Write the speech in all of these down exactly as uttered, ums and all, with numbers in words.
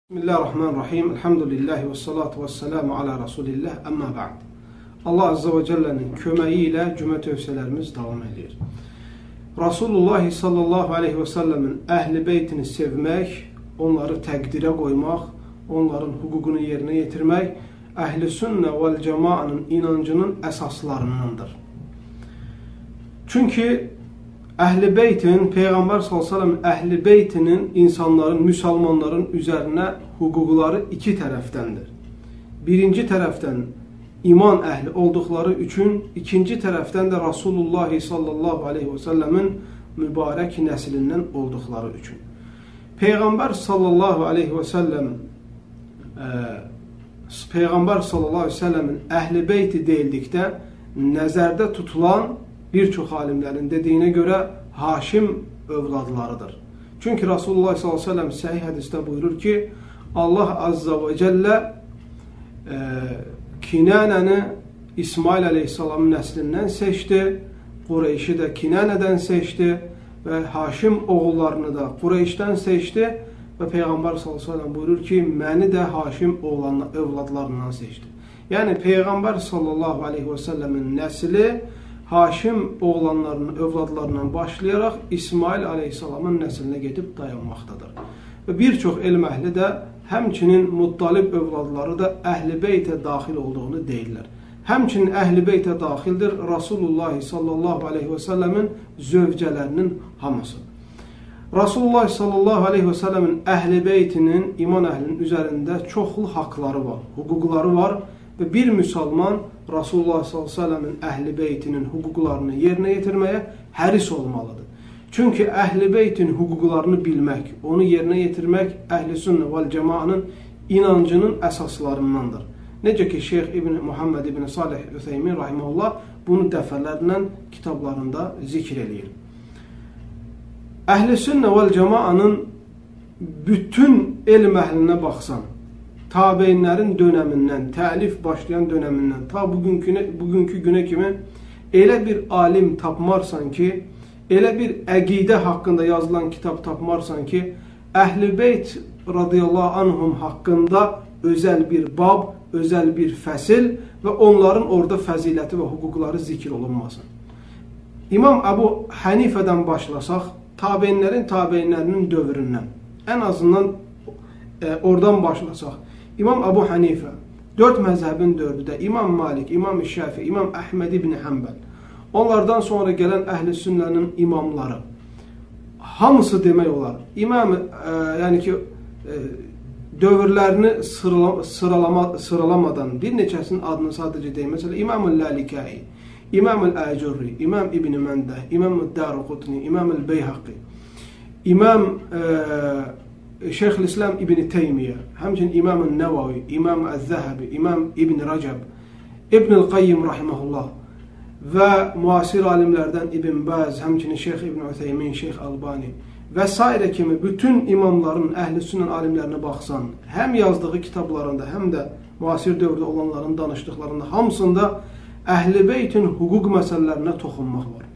Bismillahirrahmanirrahim. Elhamdülillahi ve salatu ve selamu ala Resulillah. Amma ba'd. Allah Azze ve Celle'nin köməyi ilə cümə tövsiyələrimiz davam edir. Rasulullah sallallahu aleyhi ve sellemin əhl-i beytini sevmək, onları təqdirə qoymaq, onların hüququnu yerinə yetirmək, əhl-i sünnə vəl cəmaanın inancının əsaslarındandır. Çünki Əhl-i Beytin, Peyğəmbər sallallahu aleyhi ve sellem Əhl-i Beytinin insanların, müsəlmanların üzərinə hüquqları iki tərəfdəndir. Birinci tərəfdən iman əhli olduqları üçün, ikinci tərəfdən də Rasulullah sallallahu aleyhi ve sellemin mübarək nəslindən olduqları üçün. Peyğəmbər sallallahu aleyhi ve sellem e, Peyğəmbər sallallahu aleyhi ve sellemin Əhl-i Beyti deyildikdə nəzərdə tutulan bir çox alimlərin dediyinə görə Haşim övladlarıdır. Çünki Rasulullah sallallahu aleyhi ve sellem səhih hədisdə buyurur ki, Allah azza və cəllə e, Kinanəni İsmail aleyhissalamın nəslindən seçdi, Qureyşi də Kinanədən seçdi və Haşim oğullarını da Qureyşdən seçdi və Peyğəmbər sallallahu aleyhi ve sellem buyurur ki, məni də Haşim övladlarından seçdi. Yəni Peyğəmbər sallallahu aleyhi ve sellemin nəsli Haşim oğlanlarının övladlarından başlayaraq İsmail aleyhissalamın nəslinə gedib dayanmaqdadır. Və bir çox elm əhli də həmçinin Muttalib övladları da Əhl-i Beytə daxil olduğunu deyirlər. Həmçinin Əhl-i Beytə daxildir Rasulullah sallallahu aleyhi ve sellemin zövcələrinin hamısı. Rasulullah sallallahu aleyhi ve sellemin Əhl-i Beytinin iman əhlinin üzərində çoxlu haqları var, hüquqları var. Və bir müsəlman Rasulullah sallallahu aleyhi ve sellemin Əhl-i Beytinin hüquqlarını yerinə yetirməyə həris olmalıdır. Çünki Əhl-i Beytin hüquqlarını bilmək, onu yerinə yetirmək Əhl-i Sünnə vəl Cəmaanın inancının əsaslarındandır. Necə ki, Şeyx İbn Muhammed İbn Salih Üseymin rahimehullah bunu dəfələrlə kitablarında zikr edir. Əhl-i Sünnə vəl Cəmaanın bütün elm əhlinə baxsan, tabeinlərin dönəmindən, təlif başlayan dönəmindən ta bugünkü, bugünkü günə kimi elə bir alim tapmarsan ki, elə bir əqidə haqqında yazılan kitab tapmarsan ki, Əhl-i Beyt radiyallahu anhum haqqında özəl bir bab, özəl bir fəsil və onların orada fəziləti və hüquqları zikr olunmasın. İmam Əbu Hənifədən başlasaq, tabeinlərin tabeinlərinin dövründən, ən azından e, oradan başlasaq, İmam Əbu Hənifə, dörd məzhəbin dördü də İmam Malik, İmam Şəfi, İmam Əhməd ibn Həmbəl, onlardan sonra gələn Əhl-i Sünnənin imamları, hamısı demək olar, İmam, e, yəni ki, e, dövrlərini sırala, sıralama, sıralamadan bir neçəsinin adını sadəcə deyim. Məsələn, İmam-ül Ləlikai, İmam-ül Əcurri, İmam İbn Məndah, İmam-ül Daruqutni, İmam-ül Beyhaqi, İmam e, Şeyxülislam İbn Teymiyyə, həmçinin İmam-ül Nəvavi, İmam-ül-Zəhəbi, İmam İbn Rəcəb, İbn-ül Qayyim rahiməhullah və müasir alimlərdən İbn Bəz, həmçinin Şeyx İbn Ütheymin, Şeyx Albani və s. kimi bütün imamların, Əhl-i Sünnə alimlərinə baxsan, həm yazdığı kitablarında, həm də müasir dövrdə olanların danışdıqlarında hamısında Əhl-i Beytin hüquq məsələlərinə toxunmaq var.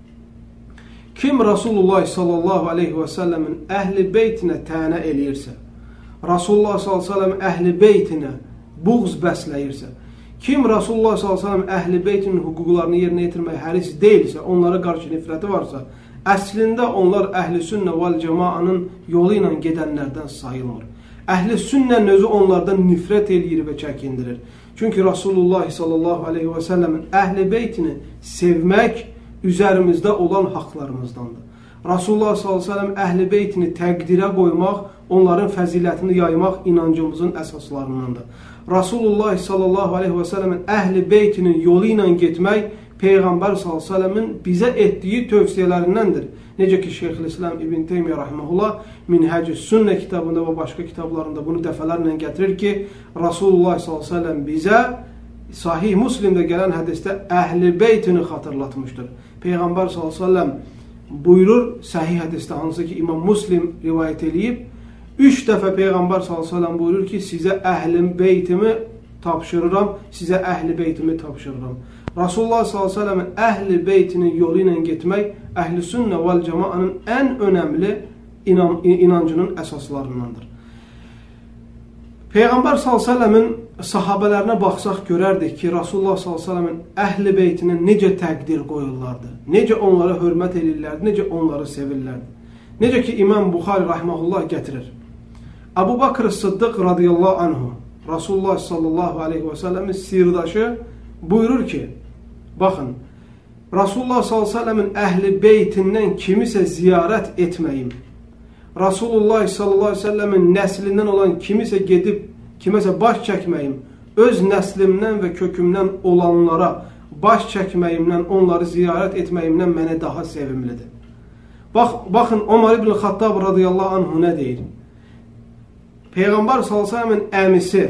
Kim Rasulullah sallallahu aleyhi ve sellemin Əhl-i Beytinə tənə eləyirsə, Rasulullah sallallahu aleyhi ve sellem Əhl-i Beytinə buğz bəsləyirsə, kim Rasulullah sallallahu aleyhi ve sellem Əhl-i Beytinin hüquqlarını yerinə yetirməyə həris deyilsə, onlara qarşı nifrəti varsa, əslində onlar Əhl-i Sünnə vəl Cəmaanın yolu ilə gedənlərdən sayılmır. Əhl-i Sünnənin özü onlardan nifrət eləyir və çəkindirir. Çünki Rasulullah sallallahu aleyhi ve sellemin Əhl-i Beytini sevmək üzərimizdə olan haqlarımızdandır. Rasulullah sallallahu aleyhi ve sellem Əhl-i Beytini təqdirə qoymaq, onların fəzilətini yaymaq inancımızın əsaslarındandır. Rasulullah sallallahu aleyhi ve sellemin Əhl-i Beytinin yolu ilə getmək Peyğəmbər sallallahu aleyhi ve sellemin bizə etdiyi tövsiyələrindəndir. Necə ki, Şeyxülislam İbn Teymiyyə rahiməhullah Minhəcü Sünnə kitabında və başqa kitablarında bunu dəfələrlə gətirir ki, Rasulullah sallallahu aleyhi ve sellem bizə Sahih Müslimdə gələn hədisdə Əhl-i Beytini xatırlatmışdır. Peyğəmbər sallallahu aleyhi ve sellem buyurur, səhih hədisdə, hansı ki İmam Müslim rivayət edib, üç dəfə Peyğəmbər sallallahu aleyhi ve sellem buyurur ki, sizə Əhl-i Beytimi tapşırıram, sizə Əhl-i Beytimi tapşırıram. Rasulullah sallallahu aleyhi ve sellemin Əhl-i Beytinin yolu ilə getmək Əhl-i Sünnə vəl Cəmaanın ən önəmli inan, inancının əsaslarındandır. Peyğəmbər sallallahu əleyhi və səlləmin sahabələrinə baxsaq görərdik ki, Rasulullah sallallahu əleyhi və səlləmin əhli beytinə necə təqdir qoyurlardı, necə onlara hörmət edirlərdi, necə onları sevirlərdi. Necə ki, İmam Buxari rahmehullah gətirir. Əbu Bakr Sıddıq radiyallahu anhu, Rasulullah sallallahu aleyhi və səlləmin sirdaşı buyurur ki, baxın, Rasulullah sallallahu aleyhi və səlləmin əhli beytindən kimisə ziyarət etməyim, Rasulullah sallallahu aleyhi və səlləmin nəslindən olan kimisə gedib, kiməsə baş çəkməyim, öz nəslimdən və kökümdən olanlara baş çəkməyimdən, onları ziyarət etməyimdən mənə daha sevimlidir. Bax, baxın, Ömər ibn Xattab radiyallahu anhu nə deyir? Peyğəmbər sallallahu aleyhi və səlləmin əmisi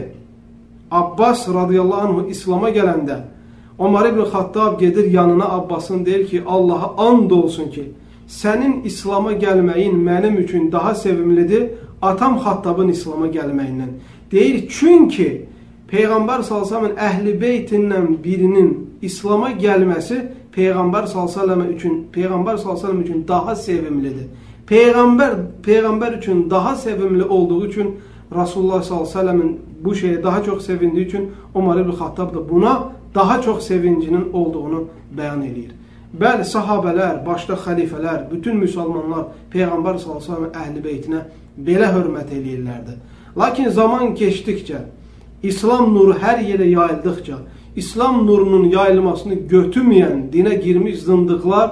Abbas radiyallahu anhu İslam'a gələndə Ömər ibn Xattab gedir yanına Abbasın, deyir ki, Allaha and olsun ki, sənin İslam'a gəlməyin mənim üçün daha sevimlidir, atam Xattabın İslam'a gəlməyindən. Deyir, çünki Peyğəmbər sallallahu əleyhi və səlləm əhli beytindən birinin İslam'a gəlməsi Peyğəmbər sallallahu əleyhi və səlləm üçün Peyğəmbər sallallahu əleyhi və səlləm üçün daha sevimlidir. Peyğəmbər Peyğəmbər üçün daha sevimli olduğu üçün Rasulullah sallallahu əleyhi və səlləmin bu şeyə daha çox sevindiyi üçün Ömər ibn Xattab da buna daha çox sevincinin olduğunu bəyan edir. Bəli, sahabələr, başda xəlifələr, bütün müsəlmanlar Peyğəmbər sallallahu əleyhi və səlləm əhli beytinə belə hörmət edirlərdi. Lakin zaman keçdikcə, İslam nuru hər yerə yayıldıqca, İslam nurunun yayılmasını götürməyən, dinə girmiş zındıqlar,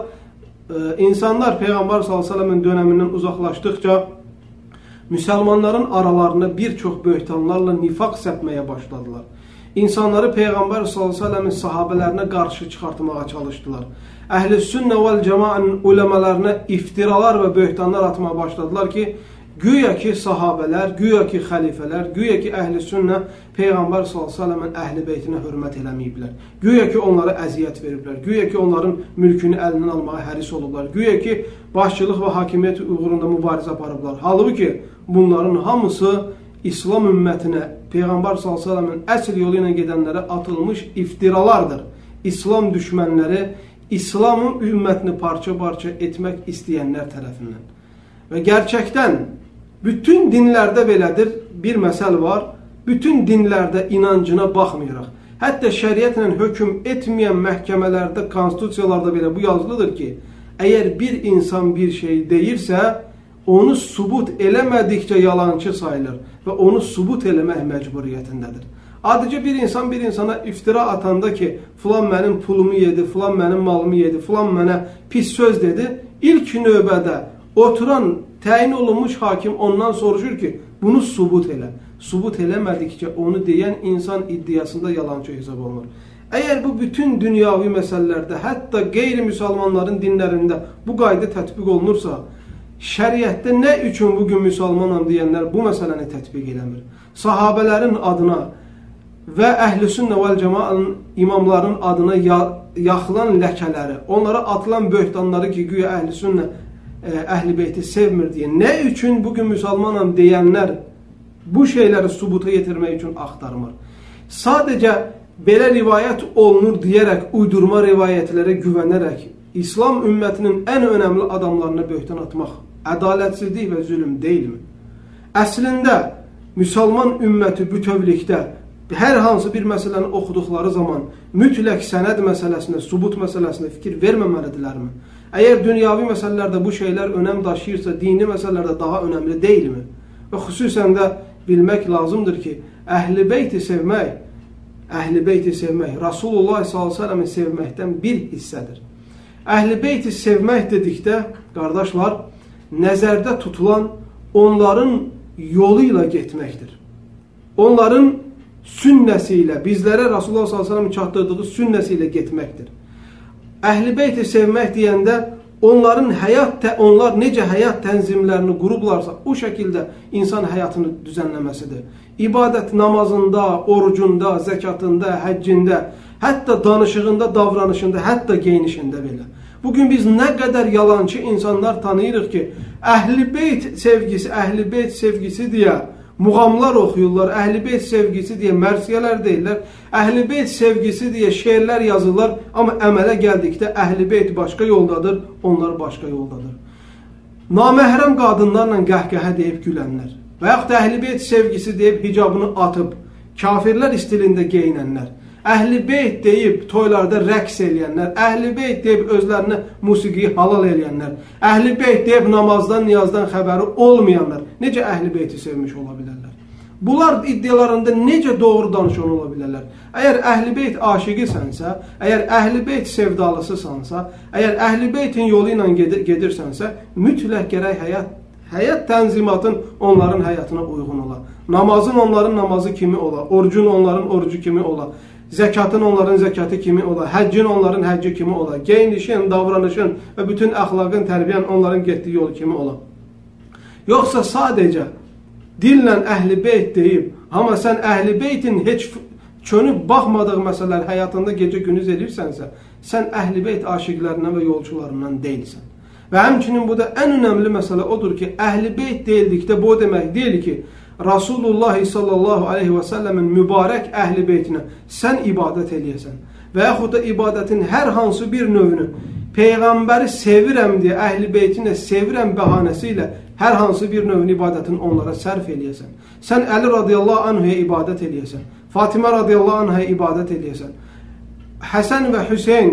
insanlar Peyğəmbər sallallahu əleyhi və səlləmin dönəmindən uzaqlaşdıqca, müsəlmanların aralarında bir çox böhtanlarla nifaq səpməyə başladılar. İnsanları Peyğəmbər sallallahu əleyhi və səlləmin sahabələrinə qarşı çıxartmağa çalışdılar. Əhl-i sünnə vəl cəmaənin uləmələrine iftiralar və böhtanlar atmağa başladılar ki, güya ki sahabələr, güya ki xəlifələr, güya ki əhl-i sünnə Peyğəmbər sallallahu əleyhi və səlləmin əhli beytinə hörmət eləməyiblər. Güya ki onlara əziyyət veriblər. Güya ki onların mülkünü əlindən almağa həris olublar. Güya ki başçılıq və hakimiyyət uğrunda mübarizə aparıblar. Halbuki bunların hamısı İslam ümmətinə, Peyğəmbər sallallahu əleyhi və səlləmin əsl yolu ilə gedənlərə atılmış iftiralardır. İslam düşmənləri, İslamın ümmətini parça-parça etmək istəyənlər tərəfindən. Və gerçəkdən bütün dinlərdə belədir, bir məsəl var, bütün dinlərdə inancına baxmayaraq, hətta şəriətlə hökm etməyən məhkəmələrdə, konstitusiyalarda belə bu yazılıdır ki, əgər bir insan bir şey deyirsə, onu subut eləmədikcə yalancı sayılır və onu subut eləmək məcburiyyətindədir. Adicə bir insan bir insana iftira atanda ki, filan mənim pulumu yedi, filan mənim malımı yedi, filan mənə pis söz dedi, ilk növbədə oturan, təyin olunmuş hakim ondan soruşur ki, bunu subut elə. Subut eləmədikcə onu deyən insan iddiasında yalancı hesab olunur. Əgər bu bütün dünyavi məsələlərdə, hətta qeyri-müsəlmanların dinlərində bu qayda tətbiq olunursa, şəriətdə nə üçün bugün müsəlmanam deyənlər bu məsələni tətbiq eləmir? Sahabələrin adına və əhl-i sünnə vəl cəmaənin imamların adına yaxılan ləkələri, onlara atılan böhtanları ki, güya əhl-i sünnə əhl-i beyti sevmir deyə, nə üçün bugün müsəlmanam deyənlər bu şeyləri subuta yetirmək üçün axtarmır? Sadəcə belə rivayət olunur deyərək, uydurma rivayətlərə güvənərək, İslam ümmətinin ən önəmli adamlarına böhtan atmaq ədalətsizlik və zülm deyilmi? Əslində, müsəlman ümməti bütövlükdə hər hansı bir məsələni oxuduqları zaman mütləq sənəd məsələsində, subut məsələsində fikir verməməlidirlərmi? Əgər dünyavi məsələlərdə bu şeylər önəm daşıyırsa, dini məsələlərdə daha önəmli deyilmi? Və xüsusən də bilmək lazımdır ki, əhl-i beyti sevmək, əhl-i beyti sevmək, Rasulullah sallallahu əleyhi və səlləmi sevməkdən bir hissədir. Əhl-i beyti sevmək dedikdə, qardaşlar, nəzərdə tutulan onların yolu ilə getməkdir. Onların sünnəsi ilə, bizlərə Rasulullah sallallahu əleyhi və səlləmin çatdırdığı sünnəsi ilə getməkdir. Əhl-i beyti sevmək deyəndə, onların həyat, onlar necə həyat tənzimlərini qurublarsa, o şəkildə insan həyatını düzənləməsidir. İbadət namazında, orucunda, zəkatında, həccində, hətta danışığında, davranışında, hətta geyinişində belə. Bugün biz nə qədər yalancı insanlar tanıyırıq ki, əhl-i beyt sevgisi, əhl-i beyt sevgisi deyə muğamlar oxuyurlar, əhl-i beyt sevgisi deyə mərsiyələr deyirlər, əhl-i beyt sevgisi deyə şeirlər yazırlar, amma əmələ gəldikdə əhl-i beyt başqa yoldadır, onlar başqa yoldadır. Naməhrəm qadınlarla qəhqəhə deyib gülənlər, və yaxud da Əhl-i Beyt sevgisi deyib hicabını atıb, kafirlər stilində geyinənlər, Əhl-i Beyt deyib toylarda rəqs eləyənlər, Əhl-i Beyt deyib özlərinə musiqiyi halal eləyənlər, Əhl-i Beyt deyib namazdan, niyazdan xəbəri olmayanlar necə Əhl-i Beyti sevmiş ola bilərlər? Bunlar iddialarında necə doğru danışan ola bilərlər? Əgər Əhl-i Beyt aşiqisənsə, əgər Əhl-i Beyt sevdalısısansa, əgər Əhl-i Beytin yolu ilə gedir, gedirsənsə, mütləq gərək həyat, həyat tənzimatın onların həyatına uyğun ola. Namazın onların namazı kimi ola, orucun onların orucu kimi ola, zəkatın onların zəkatı kimi ola, həccin onların həcci kimi ola, geyinişin, davranışın və bütün əxlaqın, tərbiyən onların getdiyi yol kimi ola. Yoxsa sadəcə dillə Əhl-i Beyt deyib, amma sən Əhl-i Beytin heç çönüb baxmadığı məsələlər həyatında gecə gündüz edirsənsə, sən Əhl-i Beyt aşiqlərindən və yolçularından deyilsən. Və həmçinin bu da ən önəmli məsələ odur ki, Əhl-i Beyt deyildikdə bu demək deyil ki, Rasulullah sallallahu aleyhi və səlləmin mübarək Əhl-i Beytinə sən ibadət eləyəsən və yaxud da ibadətin hər hansı bir növünü Peyğəmbəri sevirəm deyə Əhl-i Beytinə sevirəm bəhanəsi ilə hər hansı bir növün ibadətin onlara sərf eləyəsən. Sən Əli radiyallahu anhuya ibadət eləyəsən, Fatimə radiyallahu anhuya ibadət eləyəsən, Həsən və Hüseyn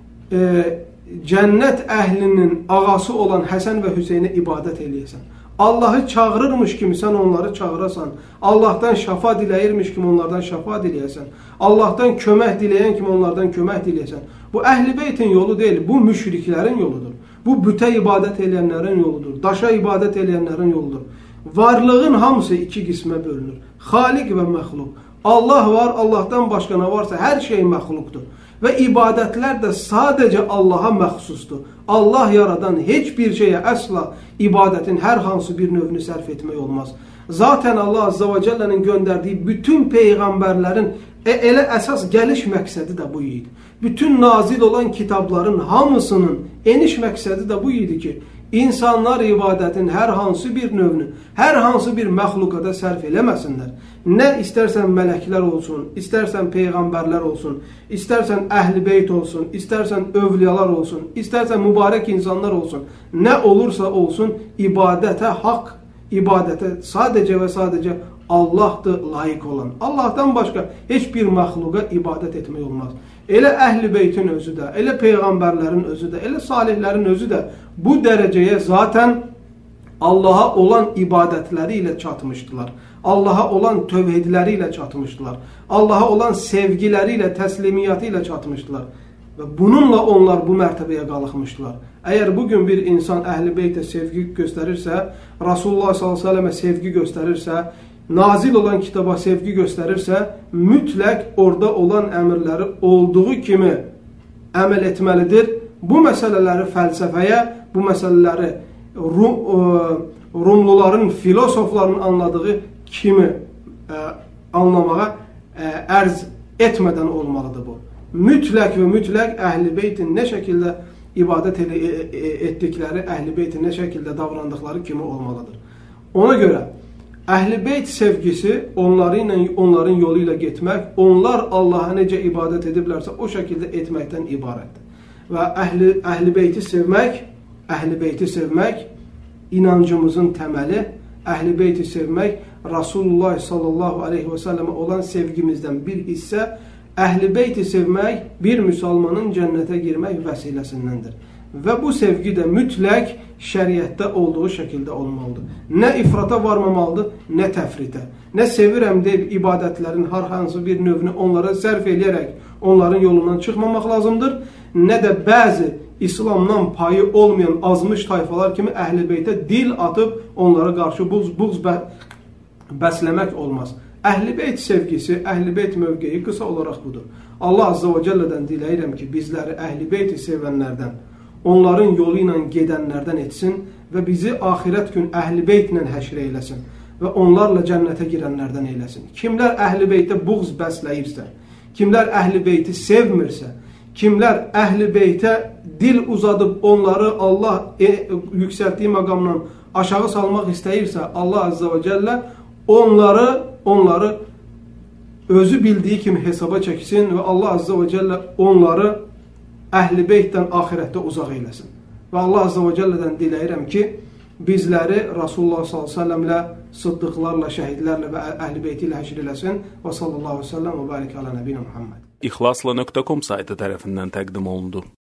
e, cənnət əhlinin ağası olan Həsən və Hüseynə ibadət eləyəsən. Allahı çağırırmış kimi sən onları çağırasan, Allahdan şəfa diləyirmiş kimi onlardan şəfa diləyəsən, Allahdan kömək diləyən kimi onlardan kömək diləyəsən. Bu Əhl-i Beytin yolu deyil, bu müşriklərin yoludur. Bu bütə ibadət eləyənlərin yoludur, daşa ibadət eləyənlərin yoludur. Varlığın hamısı iki qismə bölünür. Xaliq və məxluq. Allah var, Allahdan başqa nə varsa hər şey məxluqdur. Və ibadətlər də sadəcə Allaha məxsusdur. Allah yaradan heç bir şeyə əsla ibadətin hər hansı bir növünü sərf etmək olmaz. Zaten Allah Azza və Cəllənin göndərdiyi bütün peyğəmbərlərin e, elə əsas gəliş məqsədi də bu idi. Bütün nazil olan kitabların hamısının eniş məqsədi də bu idi ki, insanlar ibadətin hər hansı bir növünü, hər hansı bir məxluqada sərf eləməsinlər. Nə istərsən mələklər olsun, istərsən peyğəmbərlər olsun, istərsən Əhl-i Beyt olsun, istərsən övliyalar olsun, istərsən mübarək insanlar olsun, nə olursa olsun ibadətə haqq, ibadətə sadəcə və sadəcə Allahdır layiq olan. Allahdan başqa heç bir məxluqa ibadət etmək olmaz. Elə Əhl-i Beytin özü də, elə peyğəmbərlərin özü də, elə salihlərin özü də bu dərəcəyə zaten Allaha olan ibadətləri ilə çatmışdılar. Allaha olan tövhidləri ilə çatmışdılar. Allaha olan sevgiləri ilə, təslimiyyatı ilə çatmışdılar. Və bununla onlar bu mərtəbəyə qalxmışdılar. Əgər bugün bir insan Əhl-i Beytə sevgi göstərirsə, Rasulullah sallallahu əleyhi və səlləmə sevgi göstərirsə, nazil olan kitaba sevgi göstərirsə, mütləq orada olan əmrləri olduğu kimi əməl etməlidir. Bu məsələləri fəlsəfəyə, bu məsələləri Rum, Rumluların, filosofların anladığı kimi ə, anlamağa ə, ərz etmədən olmalıdır bu. Mütləq və mütləq Əhl-i Beytin nə şəkildə ibadət etdikləri, Əhl-i Beytin nə şəkildə davrandıqları kimi olmalıdır. Ona görə Əhl-i Beyt sevgisi onları ilə, onların yolu ilə getmək, onlar Allaha necə ibadət ediblərsə o şəkildə etməkdən ibarətdir. Və Əhl-i, Əhl-i Beyti sevmək, Əhl-i Beyti sevmək inancımızın təməli, Əhl-i Beyti sevmək Rasulullah sallallahu aleyhi və səlləmə olan sevgimizdən bir hissə, Əhl-i Beyti sevmək bir müsəlmanın cənnətə girmək vəsiləsindəndir. Və bu sevgi də mütləq şəriətdə olduğu şəkildə olmalıdır. Nə ifrata varmamalıdır, nə təfritə. Nə sevirəm deyib ibadətlərin hər hansı bir növünü onlara sərf eləyərək onların yolundan çıxmamaq lazımdır. Nə də bəzi İslamdan payı olmayan azmış tayfalar kimi Əhl-i Beytə dil atıb onlara qarşı buğz, buğz bə bəsləmək olmaz. Əhl-i Beyt sevgisi, Əhl-i Beyt mövqeyi qısa olaraq budur. Allah Azza və Cəllədən diləyirəm ki, bizləri Əhl-i Beyti sevənlərdən, onların yolu ilə gedənlərdən etsin və bizi axirət gün Əhl-i Beytlə həşr eyləsin və onlarla cənnətə girənlərdən eyləsin. Kimlər Əhl-i Beytə buğz bəsləyirsə, kimlər Əhl-i Beyti sevmirsə, kimlər Əhl-i Beytə dil uzadıb onları Allah e, yüksəltdiyi məqamdan aşağı salmaq istəyirsə, Allah Azza və Cəllə onları, onları özü bildiyi kimi hesaba çəksin və Allah Azza və Cəllə onları Əhl-i Beytdən axirətdə uzaq eyləsin. Və Allah Azza və Cəllədən diləyirəm ki, bizləri Rasulullah sallallahu əleyhi və səlləmlə, sıddıqlarla, şəhidlərlə və əhl-i beyti ilə həşr eləsin. Və sallallahu əleyhi və səlləm və barik alə nəbiyyə Muhammed. İxlasla nöqtə com saytı tərəfindən təqdim olundu.